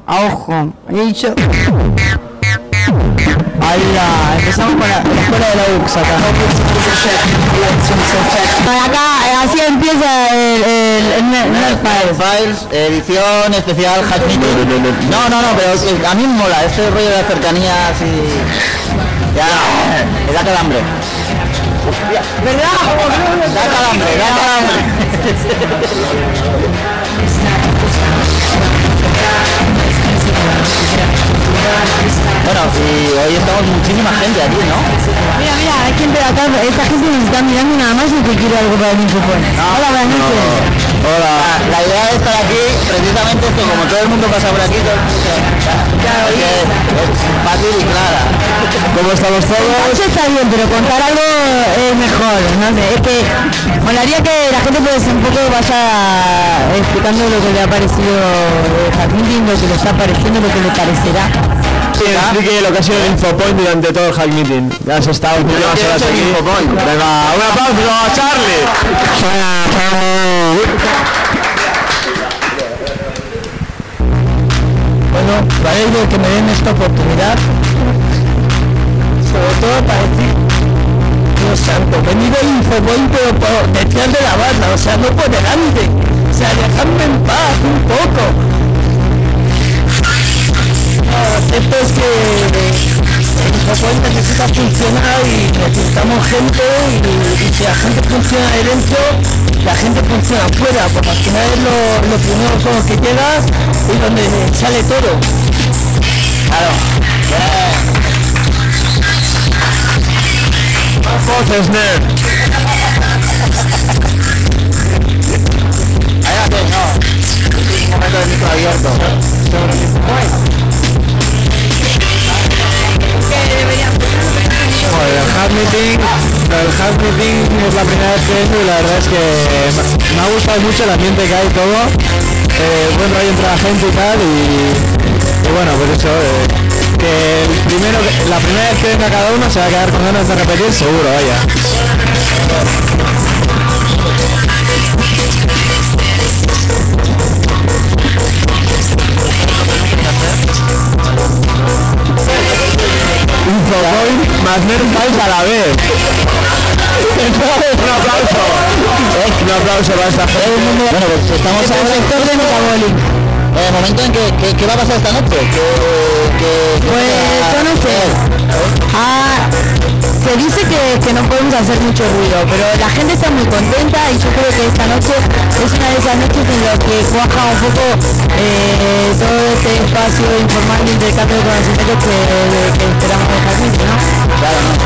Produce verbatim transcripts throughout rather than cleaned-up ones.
a ojo. He dicho... Hola, empezamos con la, la escuela de la U X acá. Acá, así empieza el, el, el Nerd Files. Files, edición especial Hack Meeting. No, no, no, pero a mí me mola, este rollo de las cercanías y... Ya, me da calambre. ¿Verdad? Da calambre, da calambre. Bueno, y hoy estamos muchísima gente aquí, ¿no? Mira, mira, hay gente de acá, esta gente nos está mirando nada más y que quiere algo para el micrófono. No, hola, buenas noches. No. Hola. La, la idea de estar aquí, precisamente es que como todo el mundo pasa por aquí, todo el mundo claro, es, es fácil y clara. ¿Cómo estamos todos? Eso está bien, pero contar algo es mejor, no sé, es que molaría que la gente pues un poco vaya explicando lo que le ha parecido el Hack Meeting, lo que le está pareciendo, lo que le parecerá. Sí, explique lo que ha sido el Infopoint durante todo el Hack Meeting. Ya has estado últimas horas aquí. Venga, un aplauso a Charlie. Bueno, para ello que me den esta oportunidad, sobre todo para decir, Dios santo, venido el Infopoint pero por detrás de la barra, o sea, no por delante, o sea, dejadme en paz un poco. No, lo cierto es que el Infopoint necesita funcionar y necesitamos gente y, y si la gente funciona ahí dentro, la gente funciona afuera, porque al final es lo, lo primero con lo que llegas y donde sale todo. Claro. Más voces, nerd. Cállate, no. Un momento de micro abierto. Joder, el Hack Meeting, el Hack Meeting es la primera vez que vengo y la verdad es que me ha gustado mucho el ambiente que hay todo, eh, buen rollo entre la gente y tal y, y bueno, pues eso, eh, que el primero, la primera vez que venga cada uno se va a quedar con ganas de repetir seguro, vaya. Infopoint más Nerd Files a la vez. Un aplauso. Un aplauso para esta gente. Bueno, pues estamos Es el ahora sector de Metabolic. en el momento en que, que, que va a pasar esta noche. Que, que, Pues yo no sé. Ah, se dice que, que no podemos hacer mucho ruido, pero la gente está muy contenta y yo creo que esta noche es una de esas noches en las que cuaja un poco eh, todo este espacio informal de intercambio de conocimientos que, que esperamos de Hack Meeting, ¿no? Claro, no.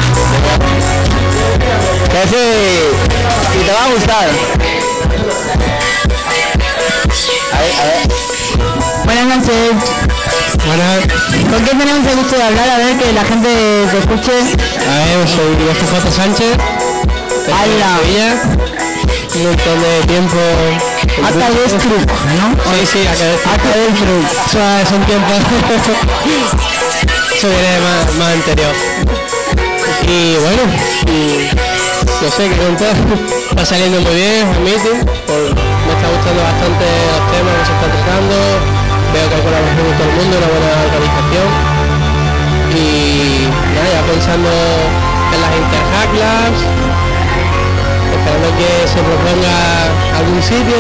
Que sí, y te va a gustar. A ver, a ver. Buenas noches. Buenas. ¿Con quién tenemos el gusto de hablar? A ver, que la gente te escuche. A ver, soy F J Sánchez. ¡Hala! Un montón de tiempo. Acadestruc, ¿no? Sí, sí, Acadestruc. Acadestruc. Eso es un tiempo. Eso viene más, más anterior. Y bueno, y no sé qué contar. Está saliendo muy bien el meeting. Por, me está gustando bastante los temas que se están tratando. Veo que hay colaboración de todo el mundo, una buena organización. Y nada, ya pensando en las Interhack Labs, esperando que se proponga algún sitio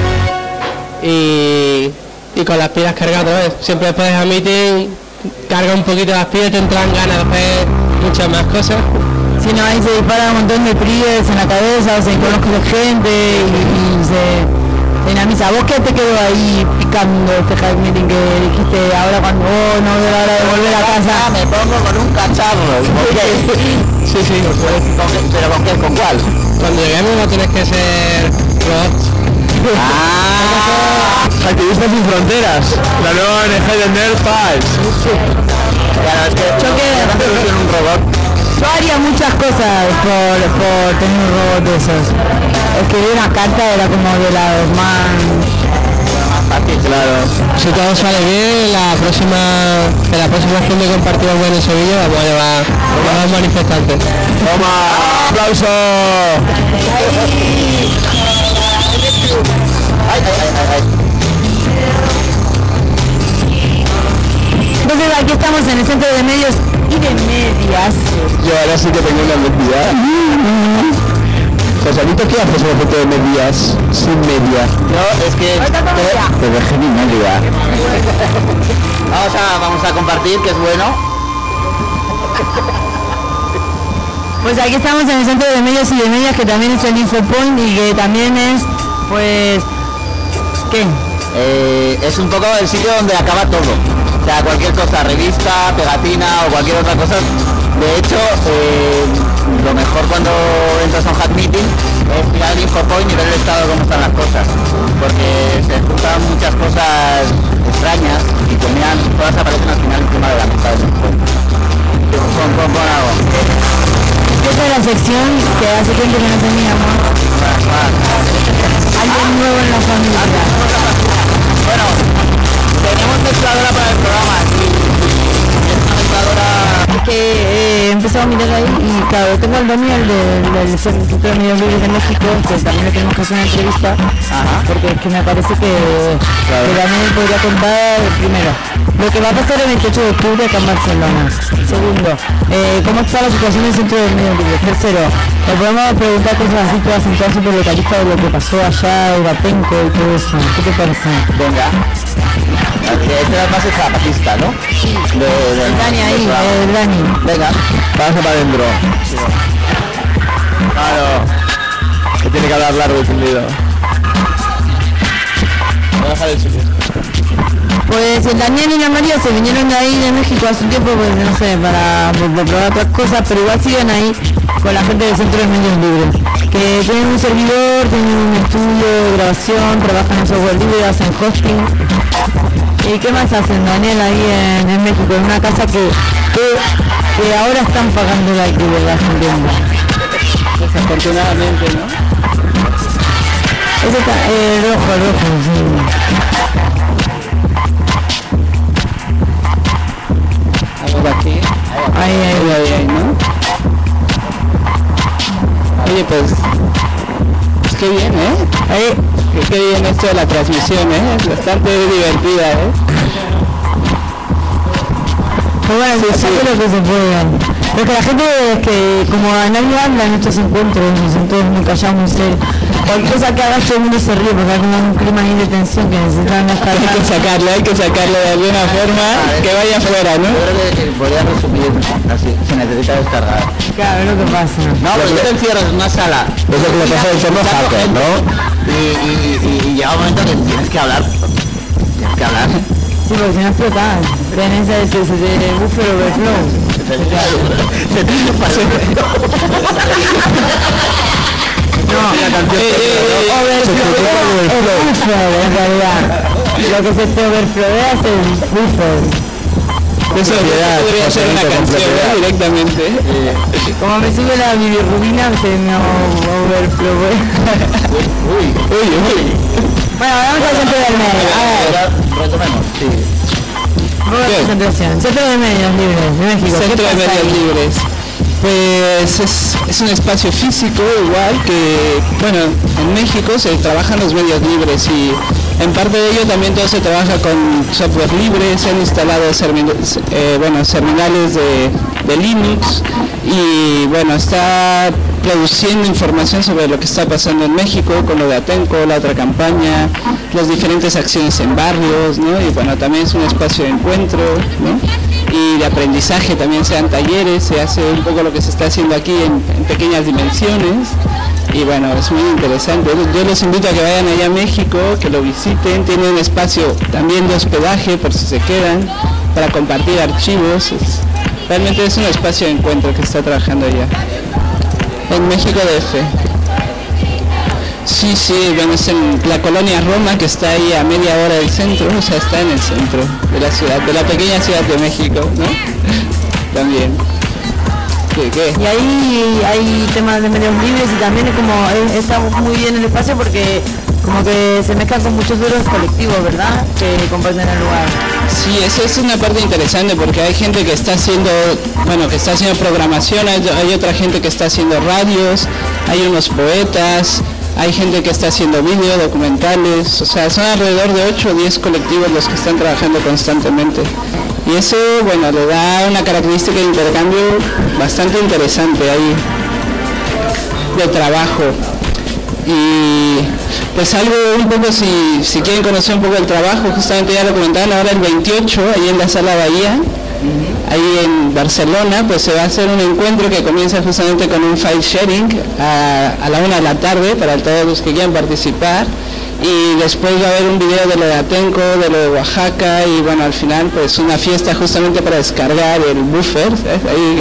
y, y con las pilas cargadas. Siempre después de el meeting carga un poquito las pilas y te entran ganas de hacer muchas más cosas. Si no, ahí se dispara un montón de pibes en la cabeza, o se conoce de gente y, y se... dinamiza. ¿Vos qué te quedó ahí picando este Hack Meeting que dijiste ahora cuando oh, no veo la hora de volver a casa? Me pongo con un cacharro. Sí, sí. ¿Pero con qué? ¿Con cuál? Cuando lleguemos va a tener que ser robots. ¡Ah! Activistas sin fronteras. La nueva O N G de Nerd Files. Claro, es que Yo que- en un robot. Yo haría muchas cosas por, por tener un robot de esos. Escribir una carta era como de las más... Claro. Si todo sale bien, la próxima, en la próxima acción de compartir algo en Sevilla vamos a llevar a los manifestantes. ¡Toma! ¡Aplauso! Ay, ay, ay, ay, ay. Entonces aquí estamos en el Centro de Medios y de Medias. Yo ahora sí que tengo una media. Joselito, ¿qué haces en el Centro de Medias sin media? No, es que te, te dejé mi media. Vamos a, vamos a compartir, que es bueno. Pues aquí estamos en el Centro de Medios y de Medias, que también es el Infopoint y que también es, pues, ¿qué? Eh, es un poco el sitio donde acaba todo. O sea, cualquier cosa, revista, pegatina o cualquier otra cosa. De hecho, eh, lo mejor cuando entras a un hack meeting es mirar el Infopoint y ver el estado de cómo están las cosas. Porque se juntan muchas cosas extrañas y terminan, todas aparecen al final encima de la mesa del Infopoint. Pon, pon, pon algo. Esta es la sección que hace tiempo que no teníamos. Alguien nuevo en la familia. Bueno, tenemos mezcladora para el programa. Sí. Es una mezcladora... Es que eh, he empezado a mirar ahí y claro, tengo al Daniel del, del Centro de Medios Libres de México, que también le tenemos que hacer una entrevista. Ajá. Porque es que me parece que, claro, que Daniel podría contar primero lo que va a pasar el veintiocho de octubre acá en Barcelona. Segundo, eh, cómo está la situación del Centro de Medios Libres. Tercero, le podemos preguntar cosas así todas sentadas súper localistas de lo que pasó allá, de Batenco y todo eso. ¿Qué te parece? Venga. Este es más zapatista, ¿no? Sí. De, de, el Dani ahí, el Dani. Venga, vamos para adentro. Sí. Claro. Que tiene que hablar largo y tendido. Voy a dejar el sitio. Pues el Daniel y la María se vinieron de ahí de México hace un tiempo, pues no sé, para, para probar otras cosas, pero igual siguen ahí con la gente del Centro de Medios Libres, que tienen un servidor, tienen un estudio de grabación, trabajan en software libre, hacen hosting. ¿Y qué más hacen, Daniel, ahí en, en México? En una casa que, que, que ahora están pagando el alquiler, la gente. Desafortunadamente, ¿no? Ese está, eh, el rojo, el rojo, sí. Aquí, ahí, ahí, ahí, ahí, ahí, ¿no? Oye, pues, pues qué bien, ¿eh? Ahí. Qué, qué bien esto de la transmisión, ¿eh? Es bastante divertida, ¿eh? Pues bueno, sí, sí, lo que se puede. Porque la gente es que, como nadie habla en estos encuentros, son todos muy callados, muy serios. Cualquier cosa que hagas todo el mundo se ríe, porque hay como un clima ahí de tensión que necesitan descargar. Hay que sacarlo, hay que sacarlo de alguna forma, ah, que vaya afuera, ¿no? Yo creo que podría resumir así, se necesita descargar. Claro, es lo que pasa. No, pero yo te encierras en una sala. Es lo que le pasa al tema hacker, ¿no? Y, y, y, y llega un momento que tienes que hablar. Tienes que hablar. Sí, porque si no explotas. Tenés ese de buffer overflow. Se tiene que pasar. No, la canción eh, eh, overflow, buffer, en realidad. Lo que se te overflowea es el buffer. Eso podría ser una canción, ¿eh? Directamente. Eh, Como me sube la bilirrubina, se me overflowea. Uy, uy, uy. Bueno, vamos al Centro de Medios. A ver. Retomemos, sí. Concentración. Centro de Medios Libres de México. Centro de Medios Libres. Pues es, es un espacio físico igual que, bueno, en México se trabajan los medios libres y en parte de ello también todo se trabaja con software libre, se han instalado eh, bueno, terminales de, de Linux y bueno, está produciendo información sobre lo que está pasando en México con lo de Atenco, la otra campaña, las diferentes acciones en barrios, ¿no? Y bueno, también es un espacio de encuentro, ¿no? Y de aprendizaje, también se dan talleres, se hace un poco lo que se está haciendo aquí en, en pequeñas dimensiones y bueno, es muy interesante. Yo los invito a que vayan allá a México, que lo visiten, tienen un espacio también de hospedaje por si se quedan, para compartir archivos, es, realmente es un espacio de encuentro que está trabajando allá, en México D F. Sí, sí, bueno, es en la colonia Roma, que está ahí a media hora del centro, o sea, está en el centro de la ciudad, de la pequeña ciudad de México, ¿no? También. ¿Qué, qué? Y ahí hay temas de medios libres y también es como, es, está muy bien el espacio porque como que se mezclan con muchos otros colectivos, ¿verdad? Que comparten el lugar. Sí, eso es una parte interesante porque hay gente que está haciendo, bueno, que está haciendo programación, hay, hay otra gente que está haciendo radios, hay unos poetas, hay gente que está haciendo vídeo, documentales, o sea, son alrededor de ocho o diez colectivos los que están trabajando constantemente. Y eso, bueno, le da una característica de intercambio bastante interesante ahí, de trabajo. Y pues algo un poco, si, si quieren conocer un poco el trabajo, justamente ya lo comentaban, ahora el veintiocho, ahí en la Sala Bahía, ahí en Barcelona, pues se va a hacer un encuentro que comienza justamente con un file sharing a, a la una de la tarde para todos los que quieran participar, y después va a haber un video de lo de Atenco, de lo de Oaxaca, y bueno, al final pues una fiesta justamente para descargar el buffer, ¿sabes? Ahí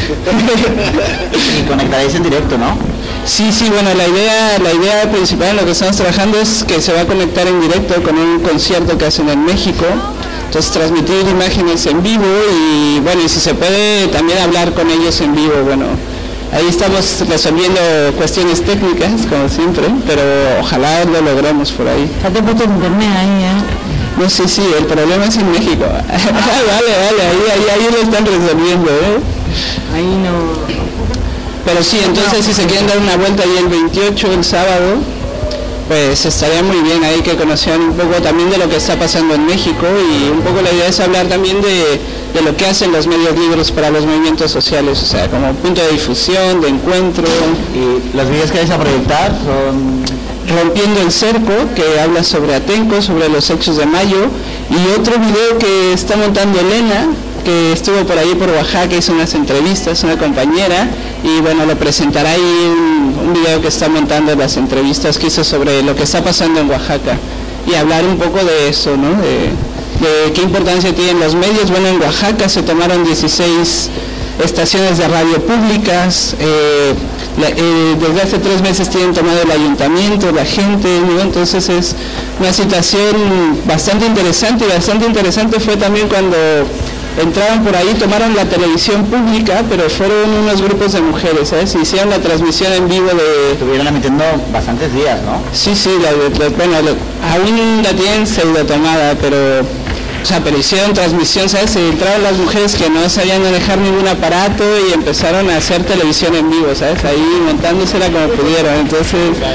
que... Y conectaréis en directo, ¿no? Sí, sí, bueno, la idea, la idea principal en lo que estamos trabajando es que se va a conectar en directo con un concierto que hacen en México. Entonces transmitir imágenes en vivo y bueno, y si se puede también hablar con ellos en vivo. Bueno, ahí estamos resolviendo cuestiones técnicas, como siempre, pero ojalá lo logremos por ahí. Ya te puesto internet ahí, ¿eh? No sé, sí, el problema es en México. Ah, vale, vale, ahí, ahí, ahí lo están resolviendo, ¿eh? Ahí no... Pero sí, entonces si se quieren dar una vuelta ahí el veintiocho, el sábado, pues estaría muy bien ahí que conocieran un poco también de lo que está pasando en México, y un poco la idea es hablar también de, de lo que hacen los medios libres para los movimientos sociales, o sea, como punto de difusión, de encuentro. Y los vídeos que vais a proyectar son... Rompiendo el cerco, que habla sobre Atenco, sobre los hechos de mayo, y otro video que está montando Elena, que estuvo por ahí por Oaxaca, hizo unas entrevistas, una compañera, y bueno, lo presentará ahí un, un video que está montando las entrevistas que hizo sobre lo que está pasando en Oaxaca, y hablar un poco de eso, ¿no? De, de qué importancia tienen los medios. Bueno, en Oaxaca se tomaron dieciséis estaciones de radio públicas, eh, la, eh, desde hace tres meses tienen tomado el ayuntamiento, la gente, ¿no? Entonces es una situación bastante interesante, y bastante interesante fue también cuando entraron por ahí, tomaron la televisión pública, pero fueron unos grupos de mujeres, ¿sabes? Hicieron la transmisión en vivo de... Estuvieron emitiendo bastantes días, ¿no? Sí, sí, la, la, bueno, la, aún la tienen pseudo tomada, pero... O sea, pero hicieron transmisión, ¿sabes? Se entraron las mujeres que no sabían manejar ningún aparato y empezaron a hacer televisión en vivo, ¿sabes? Ahí montándosela como pudieron, entonces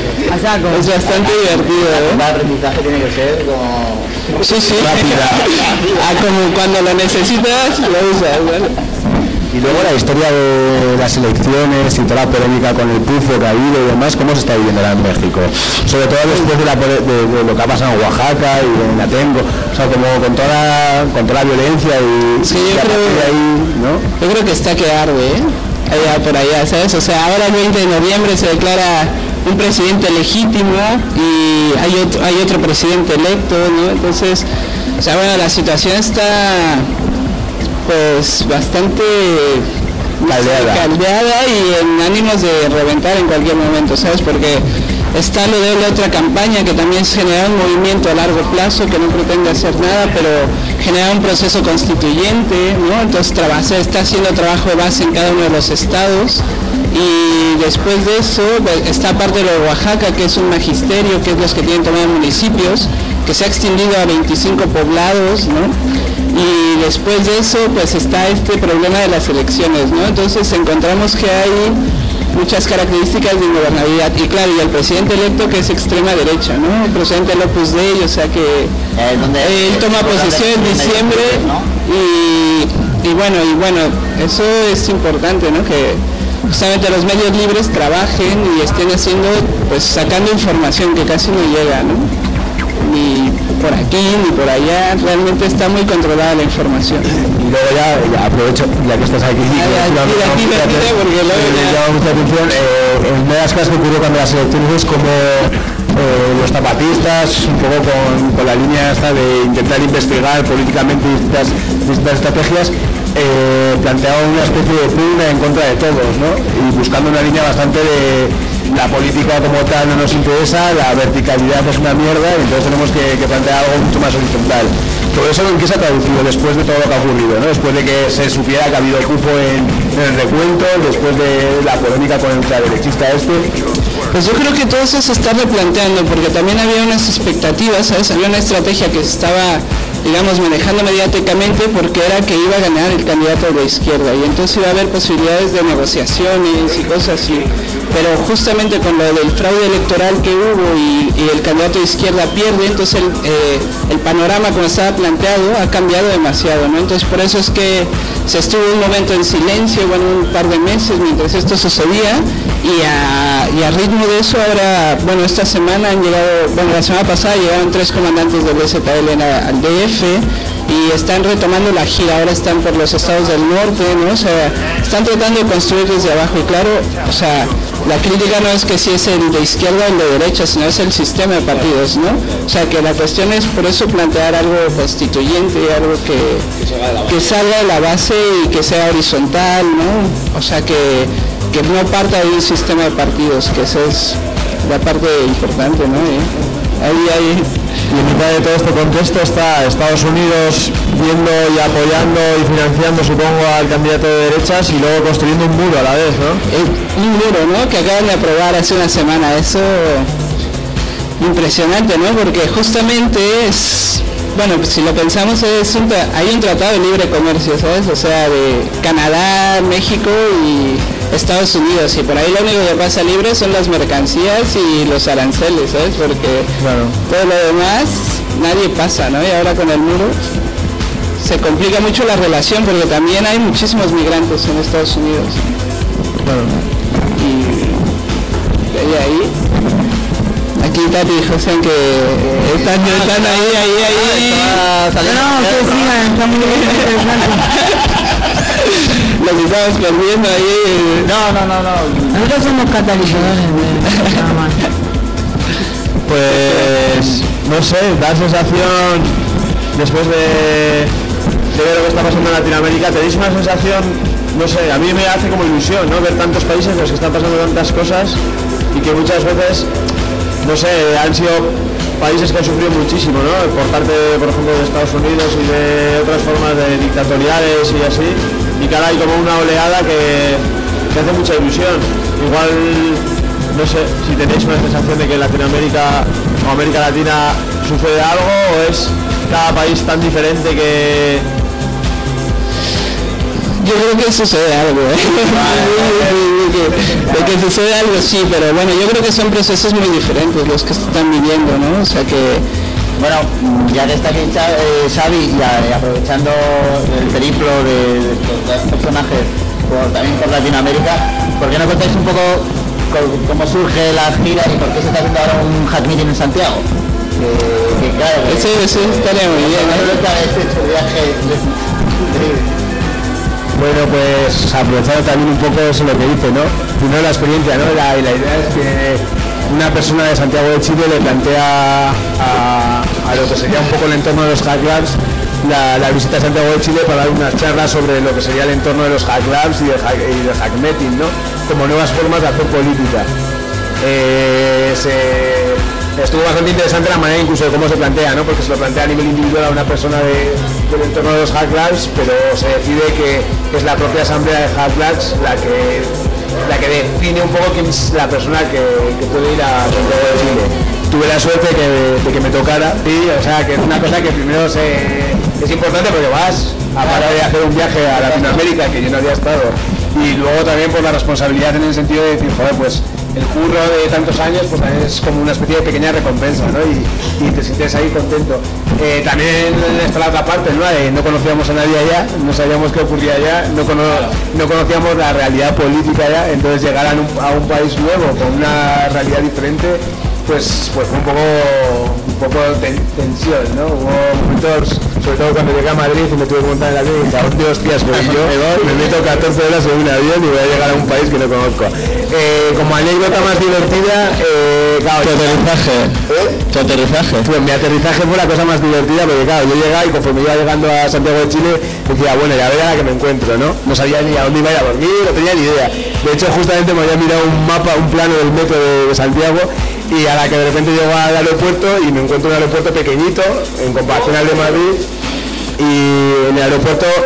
es bastante divertido, ¿eh? El aprendizaje tiene que ser como... Sí, sí, ah, como cuando lo necesitas, lo usas, ¿vale? Y luego la historia de las elecciones y toda la polémica con el pufo que ha habido y demás, ¿cómo se está viviendo en México? Sobre todo después de, la, de, de lo que ha pasado en Oaxaca y en Atenco, o sea, como con toda, con toda la violencia y, sí, yo, y creo, de ahí, ¿no? Yo creo que está que arde, ¿eh? Allá por allá, ¿sabes? O sea, ahora el veinte de noviembre se declara un presidente legítimo y hay otro, hay otro presidente electo, ¿no? Entonces, o sea, bueno, la situación está... pues bastante caldeada. caldeada y en ánimos de reventar en cualquier momento, ¿sabes? Porque está lo de la otra campaña que también es generar un movimiento a largo plazo que no pretende hacer nada, pero genera un proceso constituyente, ¿no? Entonces traba, se está haciendo trabajo de base en cada uno de los estados, y después de eso está parte de lo de Oaxaca, que es un magisterio, que es los que tienen tomado municipios, que se ha extendido a veinticinco poblados, ¿no? Y después de eso pues está este problema de las elecciones, ¿no? Entonces encontramos que hay muchas características de ingobernabilidad, y claro, y el presidente electo que es extrema derecha, ¿no? El presidente López Dei, o sea que eh, donde, él toma posesión en diciembre, ¿no? y, y bueno, y bueno, eso es importante, ¿no? Que justamente los medios libres trabajen y estén haciendo, pues sacando información que casi no llega, ¿no? Ni por aquí ni por allá, realmente está muy controlada la información. Y luego ya, ya aprovecho, ya que estás aquí, ah, ya, una, tira, una, tira, tira, porque luego me ya... llama mucha atención, eh, en una de las cosas que ocurrió cuando las elecciones es como eh, los zapatistas, un poco con, con la línea esta de intentar investigar políticamente distintas, distintas estrategias, eh, planteaban una especie de pugna en contra de todos, ¿no? Y buscando una línea bastante de la política como tal no nos interesa, la verticalidad es una mierda, y entonces tenemos que, que plantear algo mucho más horizontal. Todo eso en qué se ha traducido después de todo lo que ha ocurrido, ¿no? Después de que se supiera que ha habido cufo en, en el recuento, después de la polémica con el ultraderechista este. Pues yo creo que todo eso se está replanteando, porque también había unas expectativas, ¿sabes? Había una estrategia que se estaba digamos, manejando mediáticamente porque era que iba a ganar el candidato de la izquierda y entonces iba a haber posibilidades de negociaciones y cosas así. Pero justamente con lo del fraude electoral que hubo y, y el candidato de izquierda pierde, entonces el, eh, el panorama como estaba planteado ha cambiado demasiado, ¿no? Entonces por eso es que se estuvo un momento en silencio, bueno, un par de meses mientras esto sucedía y a, y a ritmo de eso ahora, bueno, esta semana han llegado, bueno, la semana pasada llegaron tres comandantes del D Z L al D F y están retomando la gira, ahora están por los estados del norte, ¿no? O sea, están tratando de construir desde abajo y claro, o sea, la crítica no es que si es el de izquierda o el de derecha, sino es el sistema de partidos, ¿no? O sea, que la cuestión es por eso plantear algo constituyente, algo que, que salga de la base y que sea horizontal, ¿no? O sea, que, que no parta de un sistema de partidos, que esa es la parte importante, ¿no? ¿Eh? Ahí, ahí. Y en mitad de todo este contexto está Estados Unidos viendo y apoyando y financiando, supongo, al candidato de derechas y luego construyendo un muro a la vez, ¿no? Un muro, ¿no? Que acaban de aprobar hace una semana. Eso impresionante, ¿no? Porque justamente es, bueno, pues si lo pensamos, es un hay un tratado de libre comercio, ¿sabes? O sea, de Canadá, México y Estados Unidos, y por ahí lo único que pasa libre son las mercancías y los aranceles, ¿sabes? Porque claro, todo lo demás nadie pasa, ¿no? Y ahora con el muro se complica mucho la relación porque también hay muchísimos migrantes en Estados Unidos. Claro. Y de ahí, aquí Tati y José que están, están ahí, ahí, ahí. No, no, que sigan, está muy interesante. Los estamos perdiendo ahí. No, no, no, no. Nosotros somos catalizadores de nada más. Pues no sé, da sensación después de, de ver lo que está pasando en Latinoamérica, tenéis una sensación, no sé, a mí me hace como ilusión, ¿no? Ver tantos países en los que están pasando tantas cosas y que muchas veces, no sé, han sido países que han sufrido muchísimo, ¿no? Por parte, por ejemplo, de Estados Unidos y de otras formas de dictatoriales y así, y que ahora hay como una oleada que, que hace mucha ilusión. Igual, no sé, si tenéis una sensación de que en Latinoamérica o América Latina sucede algo o es cada país tan diferente que... Yo creo que sucede algo, ¿eh? de que sucede algo, sí, pero bueno, yo creo que son procesos muy diferentes los que están viviendo, ¿no? O sea que... Bueno, ya que está aquí Xavi y aprovechando el periplo de, de los personajes por, también por Latinoamérica, ¿por qué no contáis un poco cómo surge la gira y por qué se está haciendo ahora un hack meeting en Santiago? Que, que claro, que, ese, ese estaría muy bien, ¿no? Hecho viaje increíble. Bueno, pues aprovechando también un poco eso lo que dice, ¿no? Primero la experiencia, ¿no? La, la idea es que una persona de Santiago de Chile le plantea a, a lo que sería un poco el entorno de los hack labs la, la visita a Santiago de Chile para dar unas charlas sobre lo que sería el entorno de los hack labs y del hack, y del hack meeting, ¿no? Como nuevas formas de hacer política. Eh, se, estuvo bastante interesante la manera incluso de cómo se plantea, ¿no? Porque se lo plantea a nivel individual a una persona de, del entorno de los hack labs, pero se decide que, que es la propia asamblea de hack labs la que la que define un poco quién es la persona que, que puede ir a Santiago de Chile. Tuve la suerte que, de que me tocara, sí, o sea que es una cosa que primero se, es importante porque vas a parar de hacer un viaje a Latinoamérica que yo no había estado, y luego también por la responsabilidad en el sentido de decir, joder, pues el curro de tantos años pues también es como una especie de pequeña recompensa, ¿no? Y, y te sientes ahí contento. Eh, también está la otra parte, ¿no? Eh, no conocíamos a nadie allá, no sabíamos qué ocurría allá, no, cono no conocíamos la realidad política allá, entonces llegar a un, a un país nuevo con una realidad diferente, pues, pues fue un poco, un poco ten, tensión, ¿no? Hubo momentos, sobre todo cuando llegué a Madrid y me tuve que montar en el avión y dije, hostia, hostias, pues yo me meto catorce horas en un avión y voy a llegar a un país que no conozco. Eh, como anécdota más divertida, eh, claro, tu aterrizaje, ¿eh? tu aterrizaje. Pues mi aterrizaje fue la cosa más divertida porque claro, yo llegaba y conforme iba llegando a Santiago de Chile decía, bueno, ya veré a la que me encuentro, ¿no? No sabía ni a dónde iba a ir a dormir, no tenía ni idea. De hecho, justamente me había mirado un mapa, un plano del metro de, de Santiago, y a la que de repente llego al aeropuerto y me encuentro un aeropuerto pequeñito en comparación al de Madrid, y en el aeropuerto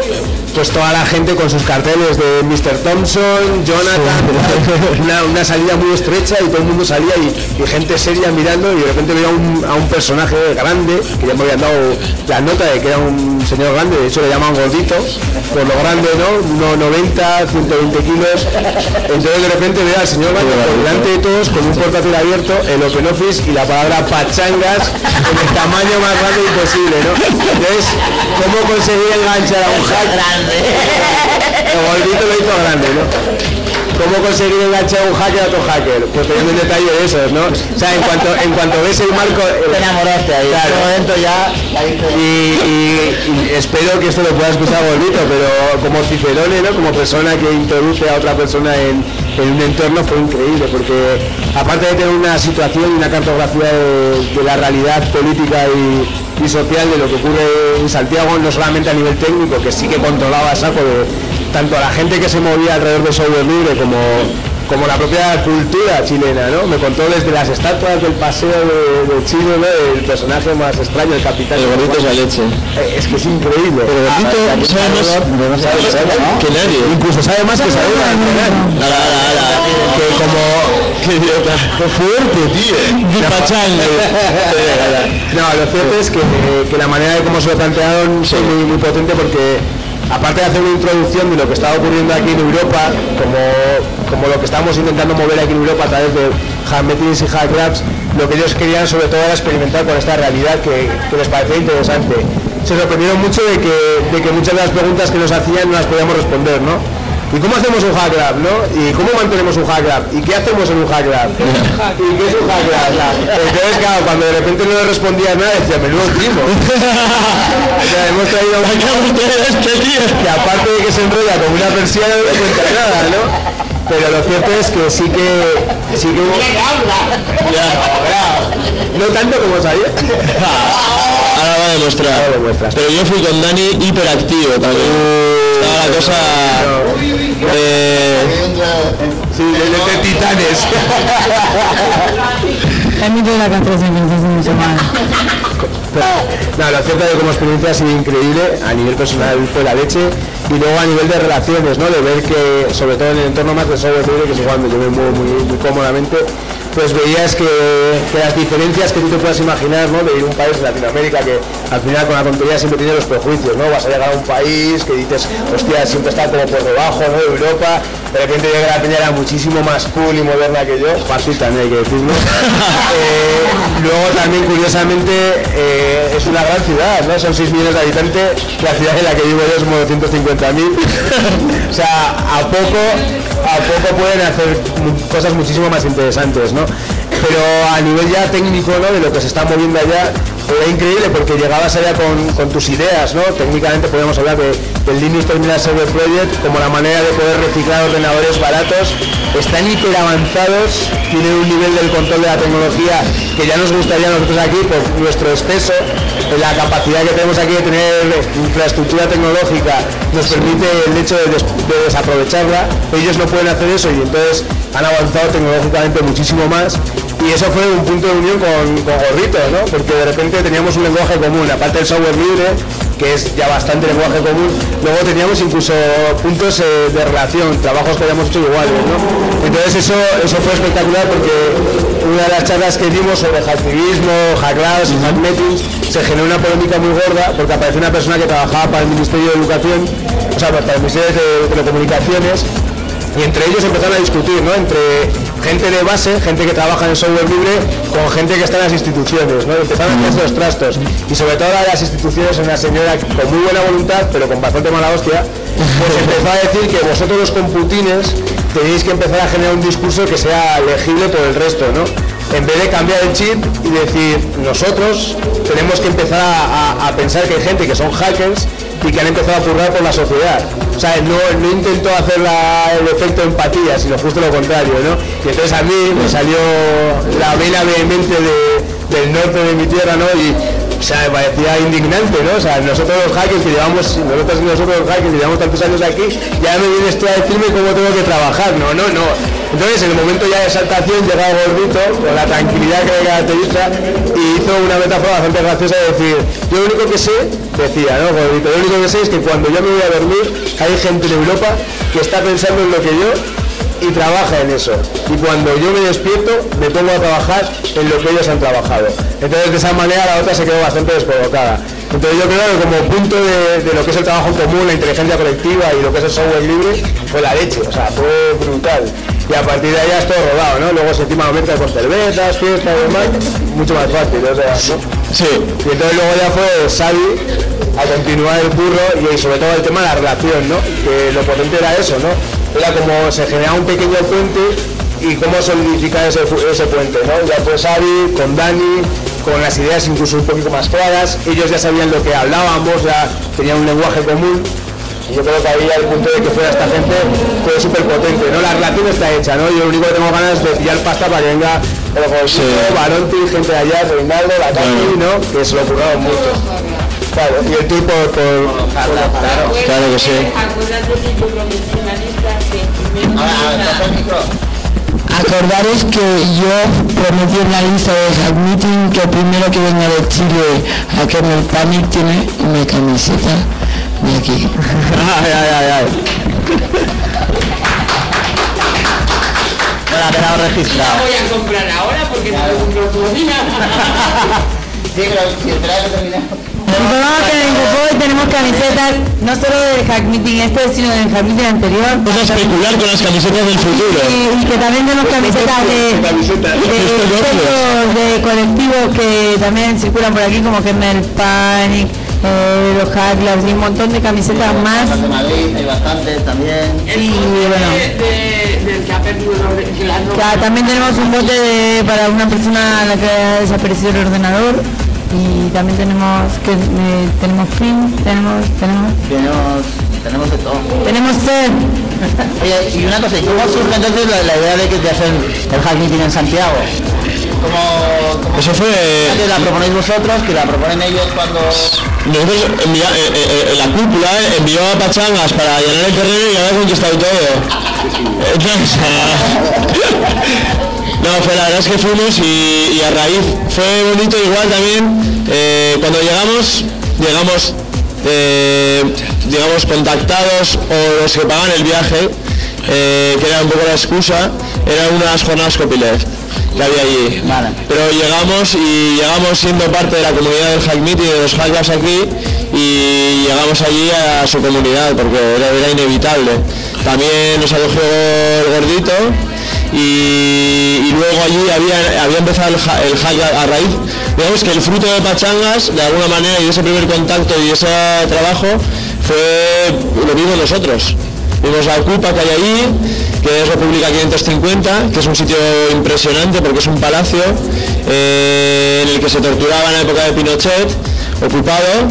pues toda la gente con sus carteles de mister Thompson, Jonathan, sí. una, una salida muy estrecha y todo el mundo salía y, y gente seria mirando, y de repente veía un, a un personaje grande, que ya me habían dado la nota de que era un señor grande, de hecho le llaman gordito, por lo grande, ¿no? uno noventa, ciento veinte kilos, entonces de repente veo al señor grande por delante de todos con un portátil abierto, el Open Office y la palabra pachangas en el tamaño más grande imposible, ¿no? Entonces, ¿cómo conseguir enganchar a un hack grande? El gordito lo hizo grande, ¿no? ¿Cómo conseguir enganchar a un hacker a otro hacker? Pues teniendo un detalle de esos, ¿no? O sea, en cuanto, en cuanto ves el marco... Te enamoraste ahí, claro. En ese momento ya... Y, y, y espero que esto lo pueda escuchar Gordito, pero como Cicerone, ¿no? Como persona que introduce a otra persona en, en un entorno fue increíble, porque aparte de tener una situación y una cartografía de, de la realidad política y, y social de lo que ocurre en Santiago, no solamente a nivel técnico, que sí que controlaba a saco de tanto a la gente que se movía alrededor de software libre como, como la propia cultura chilena, ¿no? Me contó desde las estatuas del paseo de, de Chile, ¿no? El personaje más extraño, el capitán. El Gordito es la leche. Eh, es que es increíble. Pero Gordito ah, sabe más que nadie. Incluso sabe más que sabe más que nadie. Que como... Qué idiota. Qué fuerte, tío. Qué pachanga. No, lo cierto es que, que la manera de cómo se lo plantearon es muy, muy potente, porque aparte de hacer una introducción de lo que estaba ocurriendo aquí en Europa, como, como lo que estamos intentando mover aquí en Europa a través de Hack Meetings y Hack Labs, lo que ellos querían sobre todo era experimentar con esta realidad que, que les parecía interesante. Se sorprendieron mucho de que, de que muchas de las preguntas que nos hacían no las podíamos responder, ¿no? ¿Y cómo hacemos un Hack Lab, no? ¿Y cómo mantenemos un Hack Lab? ¿Y qué hacemos en un Hack Lab? ¿Y qué es un Hack Lab? Entonces, claro, cuando de repente no le respondía nada, decía, menudo primo. O sea, hemos traído a un este tío que aparte de que se enrolla como una persiana no le cuenta nada, ¿no? Pero lo cierto es que sí que... sí que no tanto como sabía. Ahora va a demostrar. Ahora lo muestras. Pero yo fui con Dani hiperactivo también. Estaba la cosa... Eh... Sí, de, de, de titanes. A mí toda la contraseña me hace mucho mal. No, lo cierto es que como experiencia ha sido increíble, a nivel personal fue la leche, y luego a nivel de relaciones, ¿no? De ver que, sobre todo en el entorno más de software libre, que es igual me llevé muy, muy, muy cómodamente, pues veías que, que las diferencias que tú te puedas imaginar, ¿no? De ir a un país de Latinoamérica que al final con la tontería siempre tiene los prejuicios, ¿no? Vas a llegar a un país que dices, hostia, siempre está como por debajo, ¿no? De Europa, de repente llega la peña, era muchísimo más cool y moderna que yo, fácil también hay que decirlo. eh, luego también curiosamente eh, es una gran ciudad, ¿no? Son seis millones de habitantes, la ciudad en la que vivo yo es como doscientos cincuenta mil. O sea, a poco, a poco pueden hacer cosas muchísimo más interesantes, ¿no? Pero a nivel ya técnico, ¿no? De lo que se está moviendo allá, era increíble porque llegabas allá con, con tus ideas, ¿no? Técnicamente podemos hablar de, del Linux Terminal Server Project como la manera de poder reciclar ordenadores baratos. Están hiper avanzados, tienen un nivel del control de la tecnología que ya nos gustaría a nosotros aquí por nuestro exceso. La capacidad que tenemos aquí de tener infraestructura tecnológica nos permite el hecho de, des, de desaprovecharla. Ellos no pueden hacer eso y entonces han avanzado tecnológicamente muchísimo más. Y eso fue un punto de unión con, con Gordito, ¿no? Porque de repente teníamos un lenguaje común, aparte del software libre, que es ya bastante lenguaje común, luego teníamos incluso puntos eh, de relación, trabajos que habíamos hecho iguales, ¿no? Entonces eso, eso fue espectacular porque una de las charlas que dimos sobre hacktivismo, hack labs y hack meetings, se generó una polémica muy gorda porque apareció una persona que trabajaba para el Ministerio de Educación, o sea, para el Ministerio de Telecomunicaciones, y entre ellos empezaron a discutir, ¿no? Entre gente de base, gente que trabaja en software libre, con gente que está en las instituciones, ¿no? Empezaron a hacerse los trastos. Y sobre todo a las instituciones, una señora con muy buena voluntad, pero con bastante mala hostia, pues empezó a decir que vosotros los computines tenéis que empezar a generar un discurso que sea legible por el resto, ¿no? En vez de cambiar el chip y decir, nosotros tenemos que empezar a, a, a pensar que hay gente que son hackers y que han empezado a currar por la sociedad. O sea, no, no intentó hacer la, el efecto empatía, sino justo lo contrario, ¿no? Y entonces a mí me salió la vena vehemente de, del norte de mi tierra, ¿no? Y, o sea, me parecía indignante, ¿no? O sea, nosotros los hackers que llevamos, nosotros, nosotros los hackers que llevamos tantos años aquí, ya me vienes tú a decirme cómo tengo que trabajar. No, no, no. Entonces, en el momento ya de exaltación, llega el gordito, con la tranquilidad que le caracteriza, y hizo una metáfora bastante graciosa de decir, yo lo único que sé, decía, ¿no, gordito? Lo único que sé es que cuando yo me voy a dormir, hay gente en Europa que está pensando en lo que yo y trabaja en eso. Y cuando yo me despierto, me pongo a trabajar en lo que ellos han trabajado. Entonces, de esa manera, la otra se quedó bastante descolocada. Entonces, yo creo que como punto de, de lo que es el trabajo común, la inteligencia colectiva y lo que es el software libre, fue la leche, o sea, fue brutal. Y a partir de ahí ya es todo rodado, ¿no? Luego, si encima lo metes con cervezas, fiestas y demás, mucho más fácil, o sea, ¿no? Sí. Y entonces luego ya fue Xavi a continuar el curro y sobre todo el tema de la relación, ¿no? Que lo potente era eso, ¿no? Era como se generaba un pequeño puente y cómo solidificar ese, ese puente, ¿no? Ya fue Xavi con Dani, con las ideas incluso un poquito más claras, ellos ya sabían lo que hablábamos, ya tenían un lenguaje común. Y yo creo que ahí al punto de que fuera esta gente fue súper potente, ¿no? La relación está hecha, ¿no? Yo lo único que tengo ganas es de pillar pasta para que venga el Josito, sí. Baronti, gente de allá, Reinaldo, la Cati, ¿no? Que se lo curraron mucho. Claro, y el tour por... por, por claro, claro, claro que sí. Acordaros que yo prometí en la lista de Hack Meeting que el primero que venga de Chile a Kernel Panic tiene una camiseta de aquí. Ay, ay, ay, ay. Bueno, ha quedado registrado. La voy a comprar ahora porque no lo podía. Sí, pero si esperáis que terminemos. Informamos que en el grupo hoy tenemos camisetas no solo del Hack Meeting este, sino del Hack Meeting anterior. Vamos a especular con las camisetas del futuro. Y, y que también tenemos camisetas de, de, de colectivos que también circulan por aquí, como Kernel Panic, eh, los Hacklabs y un montón de camisetas más. De Madrid hay bastantes también. Sí, bueno. Del que ha perdido el Ya, también tenemos un bote de, para una persona a la que ha desaparecido el ordenador. Y también tenemos que eh, tenemos fin, tenemos tenemos tenemos tenemos de todo. Tenemos sed. Oye, y una cosa, ¿cómo surge entonces la, la idea de que te hacen el Hack Meeting en Santiago? ¿Cómo, cómo Eso fue... que la proponéis vosotros, que la proponen ellos cuando... Nosotros envía, eh, eh, la cúpula envió a Pachangas para llenar el terreno y haber conquistado todo. Entonces, no, fue la verdad es que fuimos y, y a raíz fue bonito igual también. Eh, cuando llegamos, llegamos, eh, digamos, contactados o los que pagan el viaje, eh, que era un poco la excusa, eran unas jornadas copyleft que había allí. Vale. Pero llegamos y llegamos siendo parte de la comunidad del Hack Meeting y de los Hacklabs aquí y llegamos allí a su comunidad porque era, era inevitable. También nos acogió el gordito y, y luego allí había, había empezado el, el Hack a raíz. Digamos que el fruto de Pachangas, de alguna manera, y de ese primer contacto y ese trabajo, fue lo vimos nosotros. Vimos la ocupa que hay allí, que es República quinientos cincuenta, que es un sitio impresionante porque es un palacio eh, en el que se torturaba en la época de Pinochet, ocupado,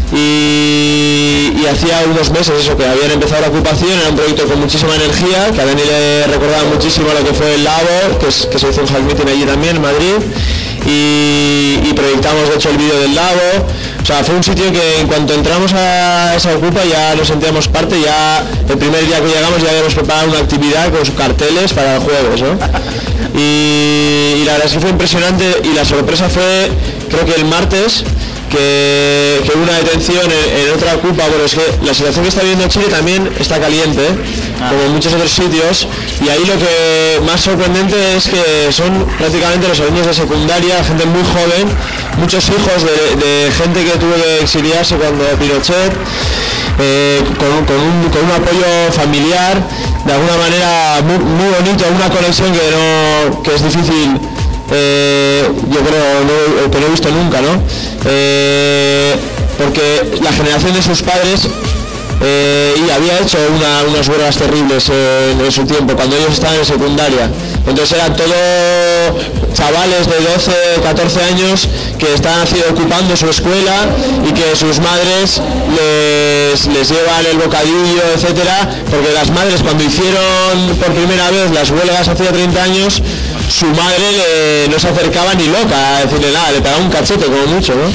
y, y hacía unos meses eso, que habían empezado la ocupación. Era un proyecto con muchísima energía, que a Dani le recordaba muchísimo lo que fue el Labo, que, es, que se hizo un Hack Meeting allí también, en Madrid, y, y proyectamos de hecho el vídeo del Labo. O sea, fue un sitio que en cuanto entramos a esa ocupa ya nos sentíamos parte. Ya el primer día que llegamos ya habíamos preparado una actividad con sus carteles para el jueves, ¿no? Y, y la verdad es que fue impresionante y la sorpresa fue, creo que el martes, que, que hubo una detención en, en otra ocupa. Bueno, es que la situación que está viviendo Chile también está caliente, como en muchos otros sitios, y ahí lo que más sorprendente es que son prácticamente los alumnos de secundaria, gente muy joven, muchos hijos de, de gente que tuvo que exiliarse cuando Pinochet, eh, con, con, un, con un apoyo familiar, de alguna manera muy, muy bonito, una conexión que, no, que es difícil. Eh, yo creo no, que no he visto nunca, ¿no? Eh, porque la generación de sus padres eh, y había hecho una, unas huelgas terribles en, en su tiempo, cuando ellos estaban en secundaria. Entonces eran todos chavales de doce, catorce años que están así, ocupando su escuela y que sus madres les, les llevan el bocadillo, etcétera, porque las madres cuando hicieron por primera vez las huelgas hace treinta años, su madre le, no se acercaba ni loca a decirle nada, le pegaba un cachete como mucho, ¿no?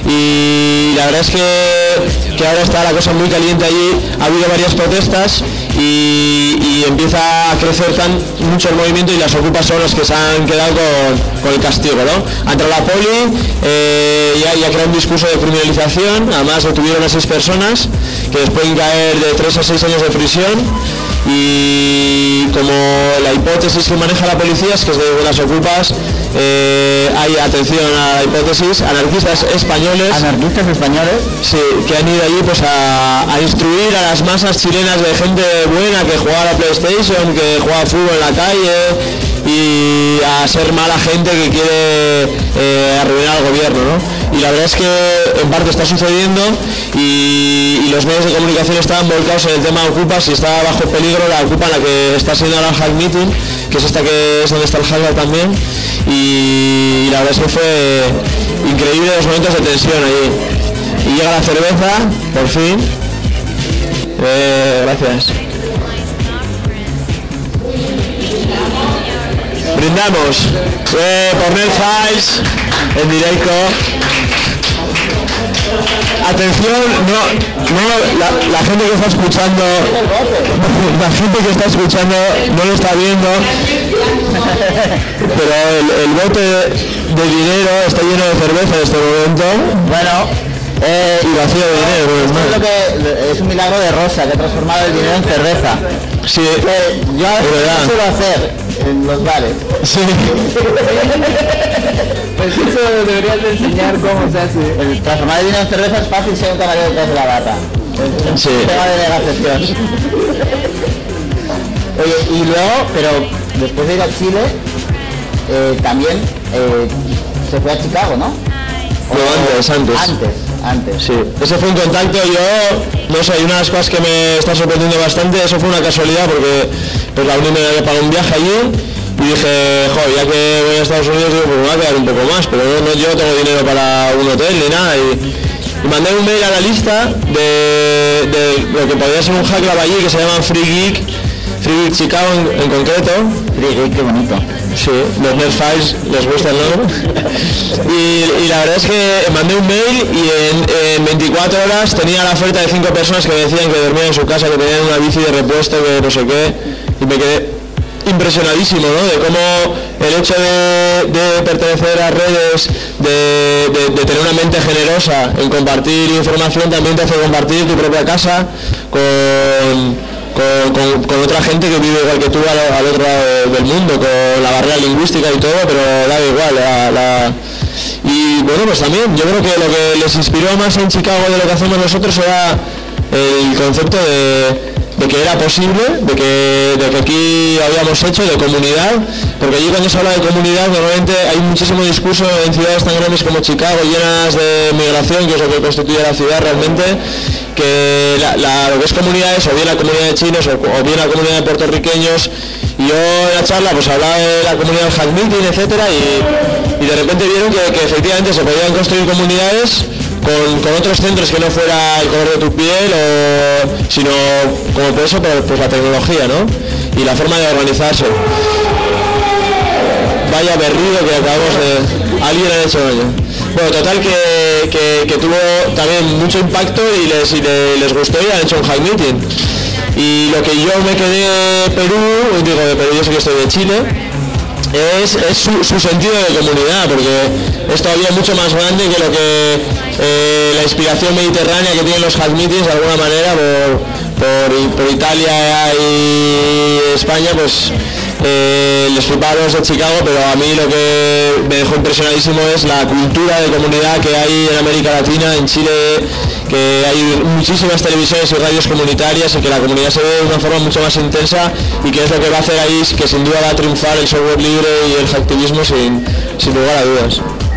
Y la verdad es que, que ahora está la cosa muy caliente allí, ha habido varias protestas y, y empieza a crecer tan mucho el movimiento y las ocupas son los que se han quedado con, con el castigo, ¿no? Ha entrado la poli eh, y, ha, y ha creado un discurso de criminalización, además detuvieron a seis personas que les pueden caer de tres a seis años de prisión. Y como la hipótesis que maneja la policía es que desde las ocupas eh, hay, atención a la hipótesis, anarquistas españoles anarquistas españoles sí, que han ido allí pues a, a instruir a las masas chilenas de gente buena que juega a la PlayStation, que juega a fútbol en la calle y a ser mala gente que quiere eh, arruinar al gobierno, ¿no? Y la verdad es que en parte está sucediendo y, y los medios de comunicación estaban volcados en el tema de ocupas y está bajo peligro la ocupa en la que está siendo ahora el Hack Meeting, que es esta que es donde está el Hack también, y, y la verdad es que fue increíble los momentos de tensión allí. Y llega la cerveza, por fin. Eh, gracias. Brindamos eh, por Nerd Files en directo. Atención, no, no la, la gente que está escuchando, la gente que está escuchando no lo está viendo, pero el, el bote de dinero está lleno de cerveza en este momento. Bueno. Eh, y vacío de dinero. Esto es, lo que, es un milagro de Rosa, que ha transformado el dinero en cerveza. Sí, eh, yo a veces lo suelo hacer en los bares. Sí. Pues eso deberías de enseñar cómo se hace. El transformar el dinero en cerveza es fácil si hay un camarero detrás de la bata. Es sí. un tema de negociación. Oye, y luego, pero después de ir a Chile, eh, también eh, se fue a Chicago, ¿no? No, antes, antes. Antes, antes. Sí, ese fue un contacto, yo, no sé, hay unas cosas que me están sorprendiendo bastante, eso fue una casualidad porque pues la Uni me había pagado un viaje allí y dije, joder, ya que voy a Estados Unidos, digo, pues me va a quedar un poco más, pero no, no, yo no tengo dinero para un hotel ni nada y, y mandé un mail a la lista de, de lo que podía ser un hack lab allí que se llama Free Geek, Free Geek Chicago en, en concreto. Free Geek, qué bonito. Sí, los Nerd Files les gusta el nombre. y, y la verdad es que mandé un mail y en, en veinticuatro horas tenía la oferta de cinco personas que me decían que dormían en su casa, que tenían una bici de repuesto, que no sé qué, y me quedé impresionadísimo, ¿no? De cómo el hecho de, de pertenecer a redes, de, de, de tener una mente generosa en compartir información, también te hace compartir tu propia casa con... Con, con, con otra gente que vive igual que tú al, al otro lado del mundo, con la barrera lingüística y todo, pero da igual. La, la... Y bueno, pues también, yo creo que lo que les inspiró más en Chicago de lo que hacemos nosotros era el concepto de, de que era posible, de que, de que aquí habíamos hecho, de comunidad, porque allí cuando se habla de comunidad normalmente hay muchísimo discurso en ciudades tan grandes como Chicago, llenas de migración, que es lo que constituye la ciudad realmente, que la, la, lo que es comunidades, o bien la comunidad de chinos, o, o bien la comunidad de puertorriqueños, y yo en la charla pues hablaba de la comunidad del Hack Meeting, etcétera, y, y de repente vieron que, que efectivamente se podían construir comunidades con, con otros centros que no fuera el color de tu piel, o, sino como por eso, pues, pues la tecnología, ¿no? Y la forma de organizarse. Vaya berrido que acabamos de... Alguien ha hecho daño. Bueno, total que, que, que tuvo también mucho impacto y les, y les, les gustó y han hecho un Hack Meeting. Y lo que yo me quedé de Perú, digo de Perú, yo sé que estoy de Chile, es, es su, su sentido de comunidad, porque es todavía mucho más grande que lo que eh, la inspiración mediterránea que tienen los Hack Meetings de alguna manera por, por, por Italia y España, pues eh, les flipaba los de Chicago, pero a mí lo que me dejó impresionadísimo es la cultura de comunidad que hay en América Latina, en Chile, que hay muchísimas televisiones y radios comunitarias y que la comunidad se ve de una forma mucho más intensa y que es lo que va a hacer ahí, que sin duda va a triunfar el software libre y el hacktivismo sin, sin lugar a dudas.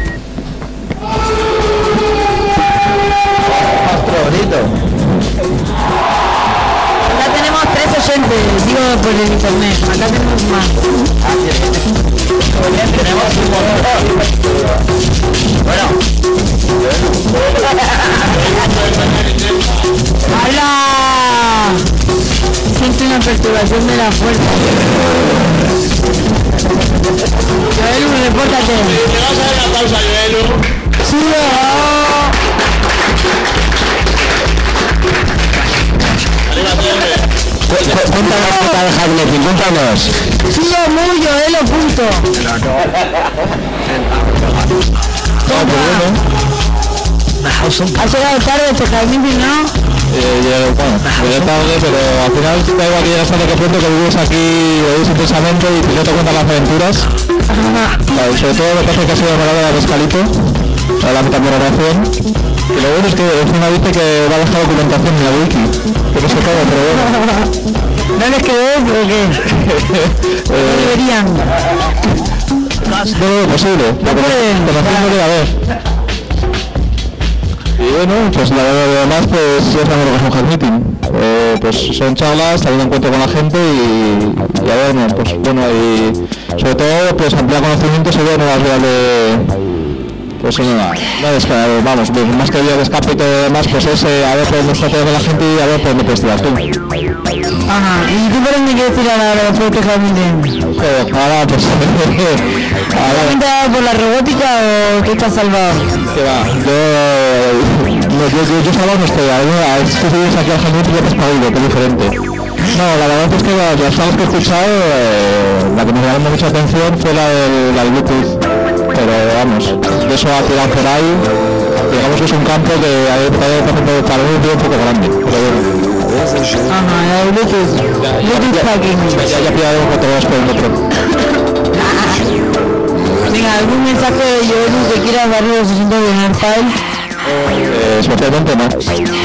Acá tenemos tres oyentes, digo por el internet, acá tenemos más. Tenemos un montón. Bueno. ¡Hala! Siento una perturbación de la fuerza. Joelu, repórtate. Te vas a dar la pausa, Joelu. ¡Sí! Arriba, Cuéntanos qué tal el Hackmeeting, cuéntanos. Sí, mucho, él lo punto. Ha llegado tarde este Hackmeeting, ¿no? Eh, yo, bueno, llegué tarde, pero al final da igual que llegas tarde que pronto, que vives aquí, lo vives intensamente y no te cuentan las aventuras. Claro, sobre todo me parece que ha sido enamorada de Escalito, para la metamorforación. Y lo bueno es que encima dice que va a dejar documentación en la wiki, que no se todo, pero bueno. ¿No les quedó o qué? No deberían. No, no, posible. No pueden. Conociéndole a ver. Y bueno, pues la verdad además pues ya sabemos lo que es un Hackmeeting. Eh, pues son charlas, también encuentro con la gente y, y a ver, no, pues bueno, y sobre todo pues ampliar conocimientos y ver nuevas vías de pues nada, no, vamos, más que vía de escape y todo lo demás, pues es eh, a ver por dónde está todo la gente y a ver por dónde puedes tirar tú. Ajá, ¿y tú por dónde quieres tirar ahora después de este Hackmeeting? Joder, ahora pues ¿Ahora te por la robótica o qué estás salvado? Que va, yo yo, yo, yo, yo salvado no estoy, a es que si vienes aquí al Hackmeeting ya te has podido, que es diferente. No, la verdad es que las, las salas que he escuchado, eh, la que me llamó mucha atención fue la del, la del Bluetooth, pero vamos, de eso a tirar por ahí, digamos que es un campo que hay para mí un poco grande, pero bueno. Ajá, la de Bluetooth, Bluetooth hacking. Ya, ya pillaremos cuatro horas por el metro. Venga, ¿algún mensaje de Yoru que quieras darle a los oyentes de Nerdfile? Eh, especialmente no.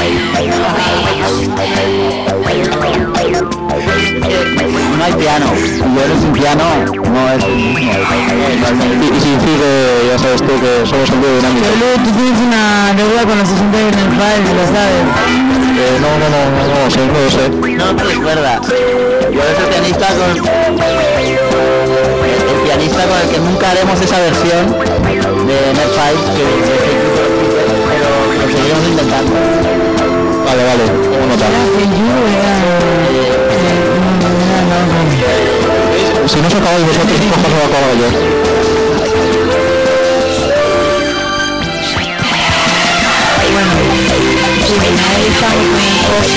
No hay piano, y yo sin piano no es el mismo. Y, y sin Figue, ya sabes tú que somos el dúo dinámico. Yoru, tú tienes una deuda con los oyentes de Nerdfile, lo sabes. Eh, no, no, no, no, no, sé, no lo sé. No te recuerda. Yo soy pianista con... El pianista con el que nunca haremos esa versión de Nerdfile, que pero lo seguiremos intentando. Vale, vale, ¿cómo notar? Si no os acabáis vosotros, ¿cómo se va a acabar yo? Bueno, sí, ahí estamos con el post.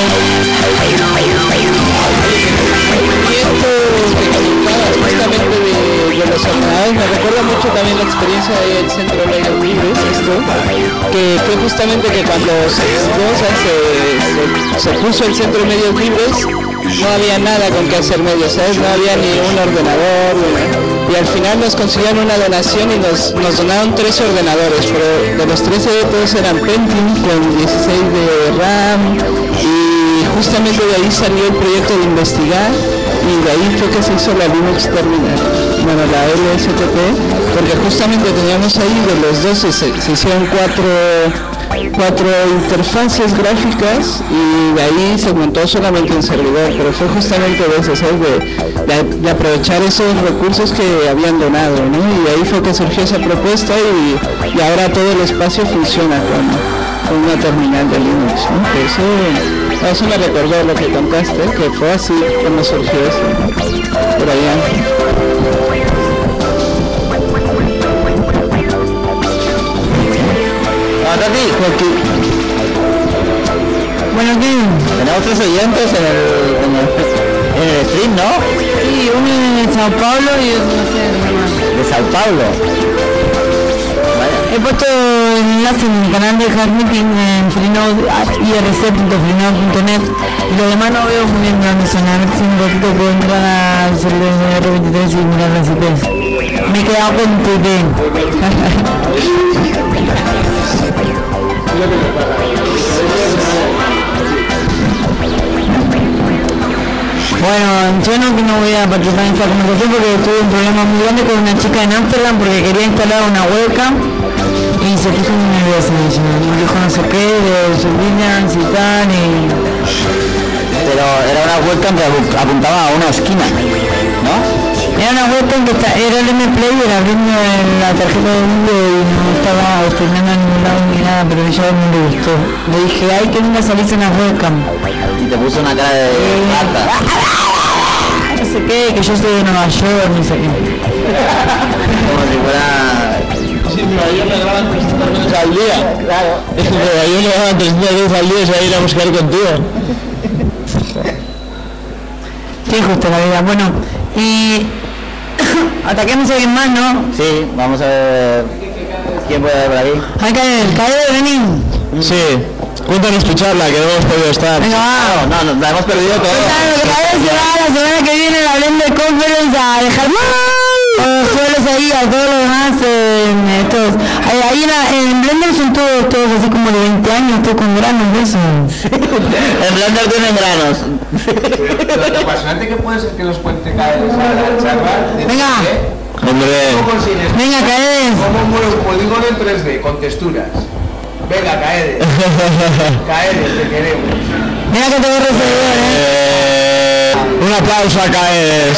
Y esto que comentabas justamente de, de los ordenadores me recuerda mucho también la experiencia del Centro de Medios Libres, esto, que fue justamente que cuando se, o sea, se, se, se puso el Centro de Medios Libres, no había nada con que hacer medios, ¿sabes? No había ni un ordenador, ¿no? Y al final nos consiguieron una donación y nos, nos donaron tres ordenadores, pero de los trece todos eran Pentium con dieciséis de RAM y justamente de ahí salió el proyecto de investigar y de ahí fue que se hizo la Linux Terminal, bueno, la L S T P, porque justamente teníamos ahí de los dos se, se hicieron cuatro cuatro interfaces gráficas y de ahí se montó solamente un servidor, pero fue justamente de eso, ¿sabes? De, de, de aprovechar esos recursos que habían donado, ¿no? Y de ahí fue que surgió esa propuesta y, y ahora todo el espacio funciona con, con una terminal de Linux, ¿no? Que eso, eso me recordó lo que contaste, que fue así como surgió eso, ¿no? Por allá. Bueno, ¿qué? Tenemos tres oyentes en el, en el, en el stream, ¿no? Sí, uno de Sao Paulo y otro no sé, de Sao Paulo. Vaya. he puesto el enlace en mi canal de Hackmeeting en freenode punto punto net y lo demás no veo muy bien dónde son. A ver si un poquito puedo entrar al servidor de R veintitrés y mirar las I Pes. Me he quedado con T P. Bueno, yo no, no voy a participar en esta conversación porque tuve un problema muy grande con una chica en Amsterdam porque quería instalar una webcam y se puso muy nerviosa y me dijo no sé qué de surveillance y tal y... Pero era una webcam que apuntaba a una esquina, ¿no? Era una webcam que está, era el M Play, era abriendo la tarjeta de Windows y no estaba streamando a ningún lado ni nada, pero a ella no le gustó. Le dije, ay, que nunca salís en la webcam. Y te puso una cara de rata. No sé qué, que yo soy de Nueva York, no sé qué. Como si fuera... Sí, en Nueva York le graban trescientas veces al día. Claro. En Nueva York le graban trescientas veces al día y se va a ir a buscar contigo. Qué injusta la vida. Bueno, y ataquemos a alguien más, ¿no? Sí, vamos a ver quién puede haber por aquí. Hay que ver, Caede, vení. Sí, cuéntanos tu charla, que no hemos podido estar. Venga, va. No, no, no, la hemos perdido todo. Claro, que Caede se va la semana que viene a la Blender Conference a dejar los suelos ahí a todos los demás. Eh, estos, ahí, ahí en, la, en Blender son todos, todos así como de veinte años, todos con granos de eso. En Blender tienen granos. Lo apasionante que puede ser que los cuente Caedes a la charla. Venga. Hombre, ¿Cómo consigues? Venga, Caedes. ¿Cómo mueve un polígono en tres D con texturas? Venga, Caedes. Caedes, te queremos. Mira que te voy a recibir, ¿eh? eh, un aplauso a Caedes.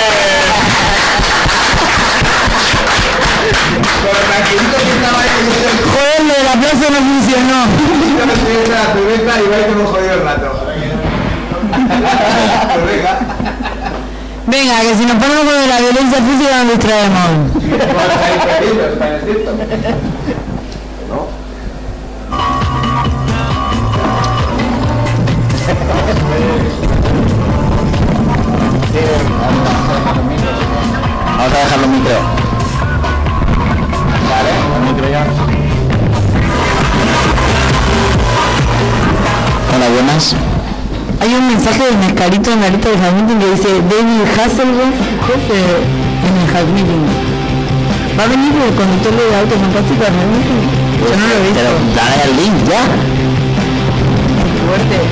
Joder, lo del aplauso no funcionó. Yo me estoy viendo la cerveza y vais como jodido el rato. Pues venga. Venga, que si nos ponemos con la violencia física nos distraemos. Vamos a dejar los micros. Vale, el micro ya. Hola, buenas. Hay un mensaje del mezcalito en la lista de Hack Meeting que dice David Hasselhoff, jefe en el Hack Meeting. ¿Va a venir el conductor de Autos Fantásticos al Hack Meeting? Yo no lo he visto. Pero dale el link ya. Fuerte.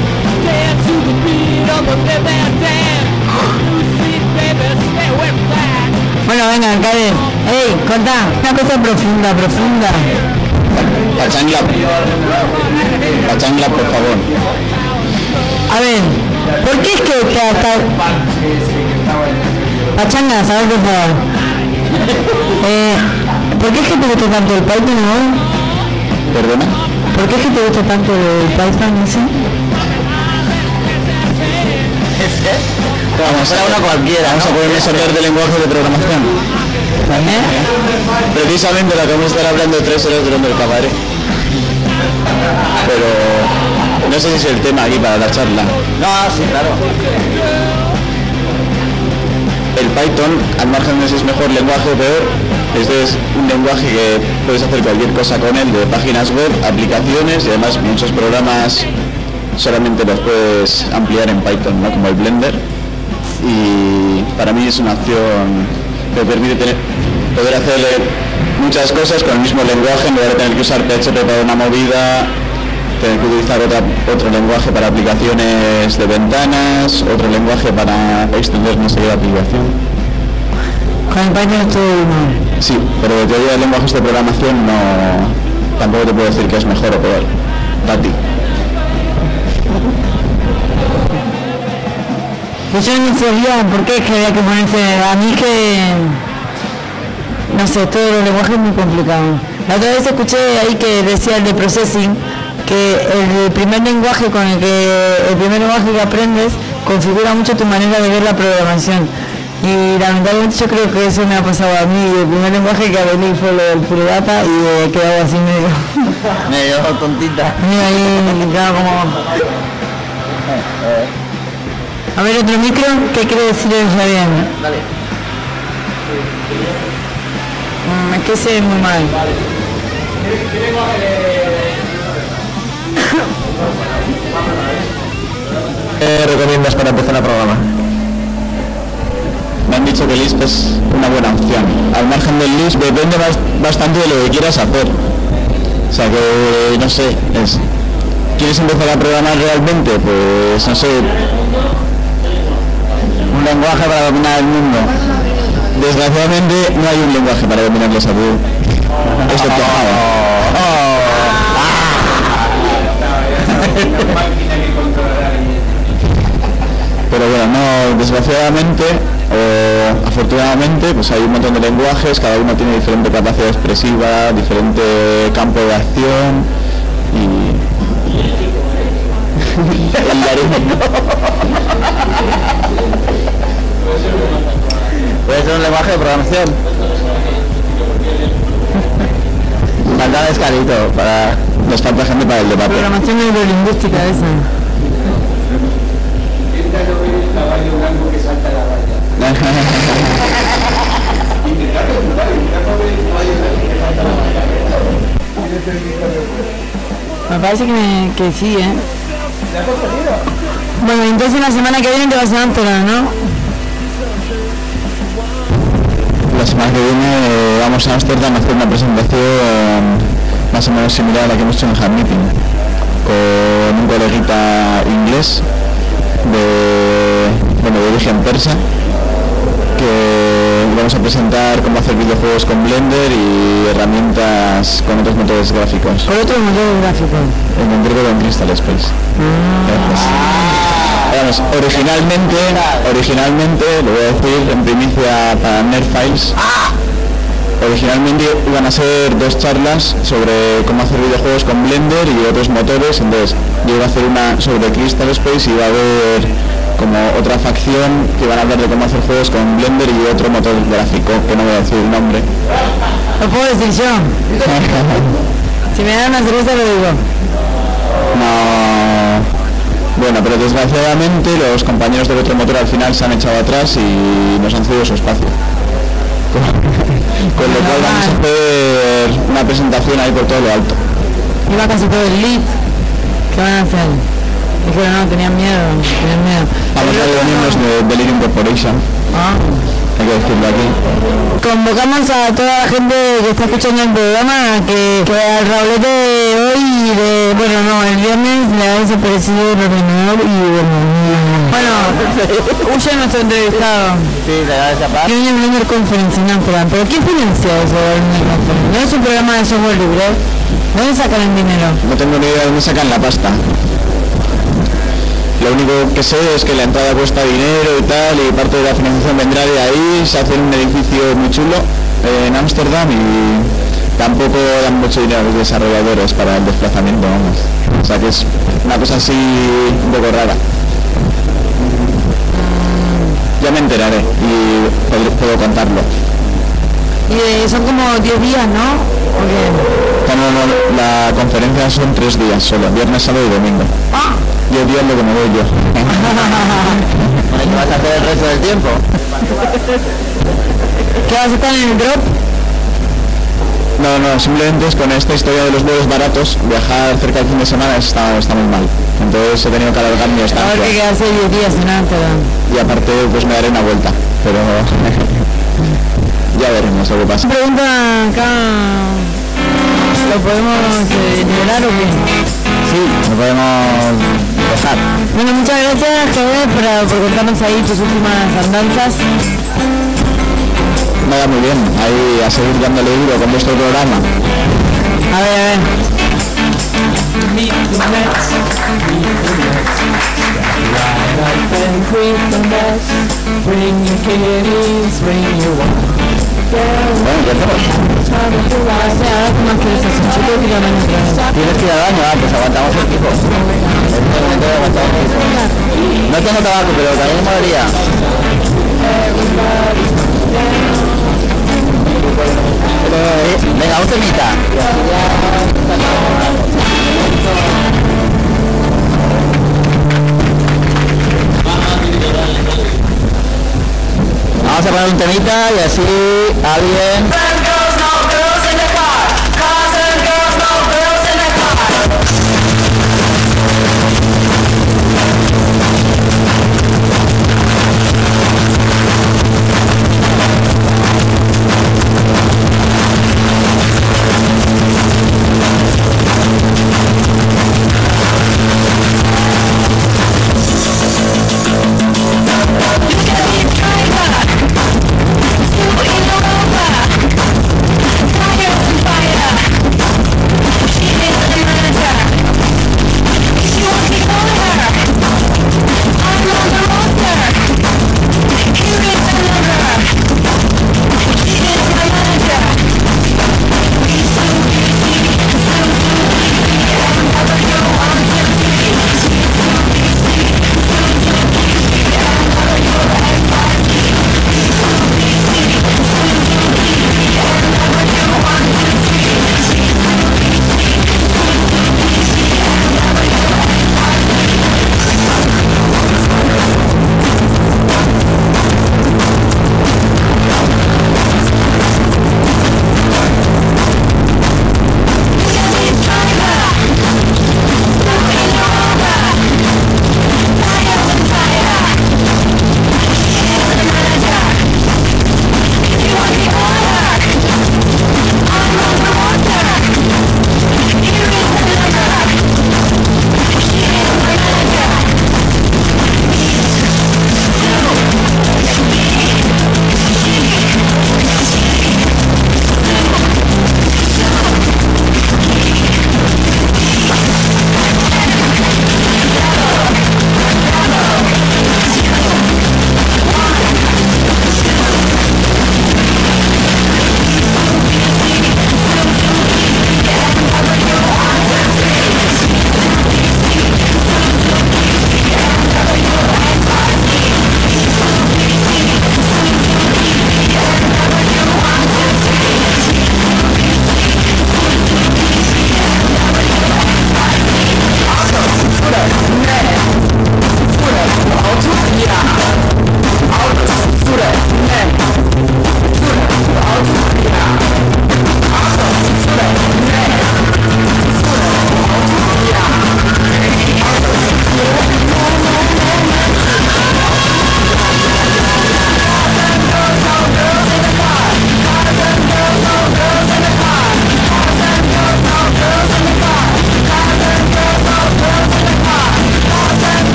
Bueno, venga, Cade. Ey, contá. Una cosa profunda, profunda. Pachangla. Pachangla, por favor. A ver, ¿por qué es que te hasta... Pachanga, a ver, por favor. Eh, ¿Por qué es que te gusta tanto el Python, no? ¿Perdona? ¿Por qué es que te gusta tanto el Python, ese? Vamos a una cualquiera. Vamos a ponernos a hablar de lenguaje de programación. ¿Eh? Precisamente lo que vamos a estar hablando de tres horas durante el cabaret. Pero no sé si es el tema aquí para la charla. No, sí, claro. El Python, al margen de si es mejor lenguaje o peor, este es un lenguaje que puedes hacer cualquier cosa con él, de páginas web, aplicaciones y además muchos programas solamente los puedes ampliar en Python, ¿no? Como el Blender. Y para mí es una opción que permite tener, poder hacer muchas cosas con el mismo lenguaje en lugar de tener que usar P H P para una movida, tener que utilizar otra, otro lenguaje para aplicaciones de ventanas, otro lenguaje para extender no sé qué aplicación. Con el Python es todo uno. Sí, pero de teoría de lenguajes de programación no, tampoco te puedo decir que es mejor o peor. Para ti. Pues yo no sabía por qué es que había que ponerse... A mí que... No sé, todos los lenguajes es muy complicado. La otra vez escuché ahí que decía el de processing, que el primer lenguaje con el que... El primer lenguaje que aprendes configura mucho tu manera de ver la programación. Y lamentablemente yo creo que eso me ha pasado a mí. El primer lenguaje que aprendí fue lo del Pure Data y he quedado así medio... medio tontita. Medio ahí, claro, como... A ver, otro micro, ¿qué quiere decir el Fabián? Dale. Mm, es que sé muy mal. ¿Qué recomiendas para empezar a programar? Me han dicho que Lisp es una buena opción. Al margen del Lisp depende bastante de lo que quieras hacer. O sea que, no sé, es, ¿quieres empezar a programar realmente? Pues, no sé, un lenguaje para dominar el mundo. Desgraciadamente no hay un lenguaje para dominar los adultos. Excepto Java. Pero bueno, no, desgraciadamente o afortunadamente pues hay un montón de lenguajes, cada uno tiene diferente capacidad expresiva, diferente campo de acción y... el larín. Puede ser un lenguaje de programación. Falta escalito para... nos falta gente para el debate. Programación neurolingüística esa. parece que, me, que sí, ¿eh? Bueno, entonces la semana que viene te vas a Amsterdam, ¿no? La semana que viene eh, vamos a Amsterdam a hacer una presentación más o menos similar a la que hemos hecho en el Hack Meeting, con un coleguita inglés de, bueno, de origen persa, que vamos a presentar cómo hacer videojuegos con Blender y herramientas con otros motores gráficos. Con otros motores gráficos. En concreto con Crystal Space. Ah. Vamos, originalmente, originalmente, lo voy a decir en primicia para Nerdfiles, ah. originalmente iban a ser dos charlas sobre cómo hacer videojuegos con Blender y otros motores. Entonces yo iba a hacer una sobre Crystal Space y iba a haber como otra facción que van a hablar de cómo hacer juegos con Blender y otro motor gráfico, que no voy a decir el nombre. ¿Lo puedo decir yo? Si me dan una cerveza lo digo. No. Bueno, pero desgraciadamente los compañeros del otro motor al final se han echado atrás y nos han cedido su espacio. Con lo cual vamos a hacer una presentación ahí por todo lo alto. Iba casi todo el lead. ¿Qué van a hacer? Dijeron, no, tenían miedo, tenían miedo. Vamos a reunirnos de Delirium Corporation. Ah. Hay que decirlo aquí. Convocamos a toda la gente que está escuchando el programa que, que al Raulete de hoy y de, bueno, no, el viernes le ha desaparecido el ordenador y bueno, bueno, huye nuestro entrevistado. Sí, le va a desaparecer. Tiene un Blender Conference en Amsterdam, pero ¿quién financió eso del Blender Conference? No es un programa de software libre. ¿Dónde sacan el dinero? No tengo ni idea de dónde sacan la pasta. Lo único que sé es que la entrada cuesta dinero y tal, y parte de la financiación vendrá de ahí. Se hace un edificio muy chulo eh, en Ámsterdam y tampoco dan mucho dinero a los desarrolladores para el desplazamiento, vamos. O sea que es una cosa así un poco rara. Ya me enteraré y puedo, puedo contarlo. Y eh, son como diez días, ¿no? ¿O qué? No, no, no, la conferencia son tres días solo, viernes, sábado y domingo. Ah. diez días lo que me voy yo. ¿Qué vas a hacer el resto del tiempo? ¿Qué vas a estar en el drop? No, no, simplemente es con esta historia de los vuelos baratos, viajar cerca del fin de semana está, está muy mal. Entonces he tenido que alargar mi estancia. Ahora que quedarse diez días en Amsterdam. Y aparte pues me daré una vuelta, pero ya veremos lo que pasa. Pregunta acá, ¿lo podemos eh, liberar o qué? Sí, lo podemos dejar. Bueno, muchas gracias, Javier, por, por contarnos ahí tus últimas andanzas. Nada, muy bien, ahí a seguir dándole duro con vuestro programa. A ver, a ver. Bueno, ¿qué hacemos? Ahora, ¿cómo más quieres hacer? Yo creo que ir al baño otra vez. ¿Tienes que ir al baño? Ah, pues aguantamos el tipo. No tengo tabaco, pero también me molaría. Eh, venga, un temita. Vamos a poner un temita y así alguien...